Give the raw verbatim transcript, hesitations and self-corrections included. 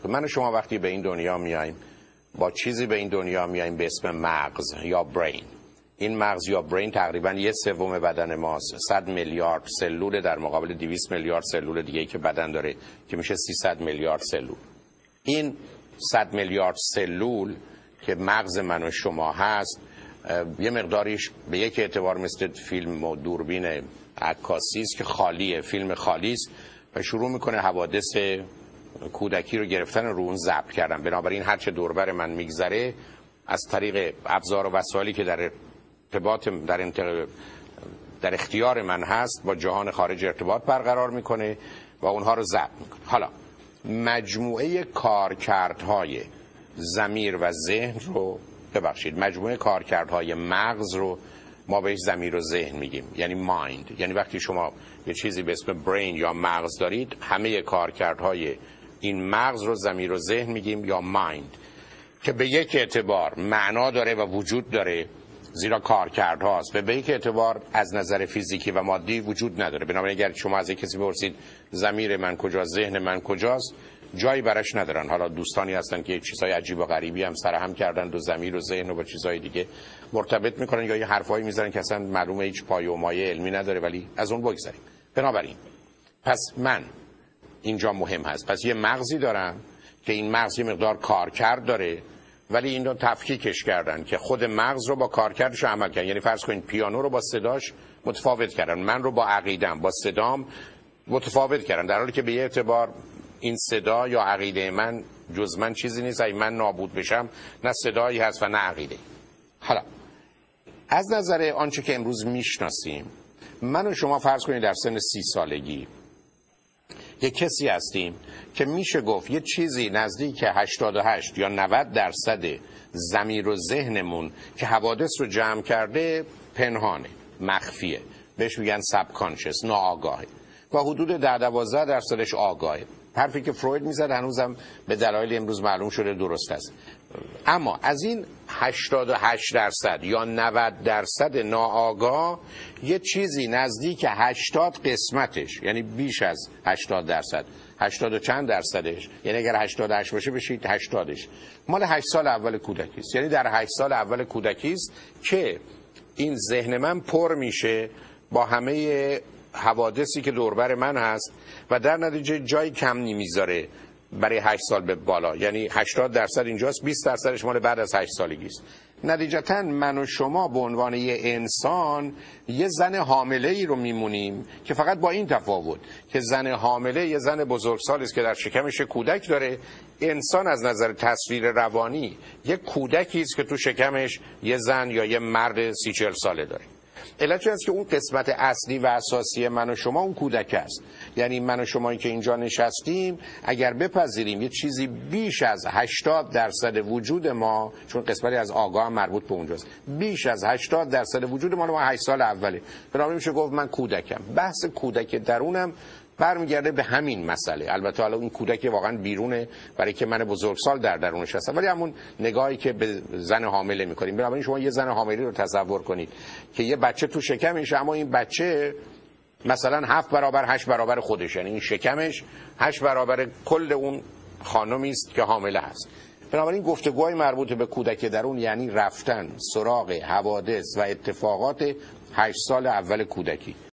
من و شما وقتی به این دنیا میایم با چیزی به این دنیا میایم به اسم مغز یا برین. این مغز یا برین تقریبا یه سوم بدن ماست. صد میلیارد سلول در مقابل دویست میلیارد سلول دیگه که بدن داره که میشه سیصد میلیارد سلول. این صد میلیارد سلول که مغز من و شما هست یه مقداریش به یک اعتبار مثل فیلم و دوربین عکاسی است که خالیه، فیلم خالی است و شروع میکنه حوادث کودکی رو گرفتن رو اون ضبط کردن. بنابراین هر چه دوربر من میگذره از طریق ابزار و وسایلی که در ارتباط در انتق... در اختیار من هست با جهان خارج ارتباط برقرار میکنه و اونها رو ضبط میکنه. حالا مجموعه کارکردهای ضمیر و ذهن رو ببخشید مجموعه کارکردهای مغز رو ما بهش ضمیر و ذهن میگیم، یعنی مایند. یعنی وقتی شما یه چیزی به اسم برین یا مغز دارید، همه کارکردهای این مغز رو ضمیر و ذهن میگیم یا مایند، که به یک اعتبار معنا داره و وجود داره زیرا کارکردهاست، به یک اعتبار از نظر فیزیکی و مادی وجود نداره. بنابراین اگر شما از کسی بپرسید ضمیر من کجاست، ذهن من کجاست، جایی براش ندارن. حالا دوستانی هستن که چیزای عجیب و غریبی هم سرهم کردن و ضمیر و ذهن رو با چیزای دیگه مرتبط میکنن یا یه حرفایی میزنن که اصلا معلومه هیچ پایه و مایه علمی نداره، ولی از اون بگذاریم. بنابراین پس من اینجا مهم هست، پس یه مغزی دارم که این مغز یه مقدار کارکرد داره، ولی این رو تفکیکش کردن که خود مغز رو با کارکردش عمل کردن. یعنی فرض کنید پیانو رو با صداش متفاوت کردن، من رو با عقیدم با صدام متفاوت کردن، در حالی که به یه اعتبار این صدا یا عقیده من جز من چیزی نیست. اگه من نابود بشم نه صدایی هست و نه عقیده. حالا از نظر آنچه که امروز میشناسیم، من و شما فرض کنید در سن سی سالگی یک کسی هستیم که میشه گفت یه چیزی نزدیک هشتاد و هشت یا نود درصد ضمیر و ذهنمون که حوادث رو جمع کرده پنهانه، مخفیه، بهش میگن ساب کانشس، ناآگاهه، و حدود ده دوازده درصدش آگاهه. حرفی که فروید میزد هنوزم به دلایل امروز معلوم شده درست است. اما از این هشتاد و هشت درصد یا نود درصد ناآگاه یه چیزی نزدیک هشتاد قسمتش، یعنی بیش از هشتاد درصد، هشتاد و چند درصدش، یعنی اگر هشتاد و هشت باشه بشید هشتادش، مال هشت سال اول کودکی است. یعنی در هشت سال اول کودکی است که این ذهن من پر میشه با همه حوادثی که دوربر من هست و در نتیجه جایی کم نمیذاره برای هشت سال به بالا. یعنی هشتاد درصد اینجاست، بیست درصدش مال بعد از هشت سالگی است. نتیجتا من و شما به عنوان یه انسان یه زن حامله ای رو میمونیم که فقط با این تفاوت که زن حامله یه زن بزرگسالی است که در شکمش کودک داره. انسان از نظر تصویر روانی یه کودکی است که تو شکمش یه زن یا یه مرد سی چهل ساله داره. علت است که اون قسمت اصلی و اساسی من و شما اون کودک است. یعنی من و شمایی که اینجا نشستیم اگر بپذیریم یه چیزی بیش از هشتاد درصد وجود ما، چون قسمتی از آگاه هم مربوط به اونجاست، بیش از هشتاد درصد وجود ما ما هشت سال اوله. بنابراین میشه گفت من کودکم. بحث کودک درونم برمیگرده به همین مسئله. البته حالا اون کودک واقعا بیرونه برای که من بزرگسال در درونش هستم، ولی همون نگاهی که به زن حامله میکنیم. بنابراین شما یه زن حامله رو تصور کنید که یه بچه تو شکمشه، اما این بچه مثلا هفت برابر هشت برابر خودش، یعنی این شکمش هشت برابر کل اون خانمی است که حامله هست. بنابراین گفتگوهای مربوط به کودک درون یعنی رفتن سراغ حوادث و اتفاقات هشت سال اول کودکی.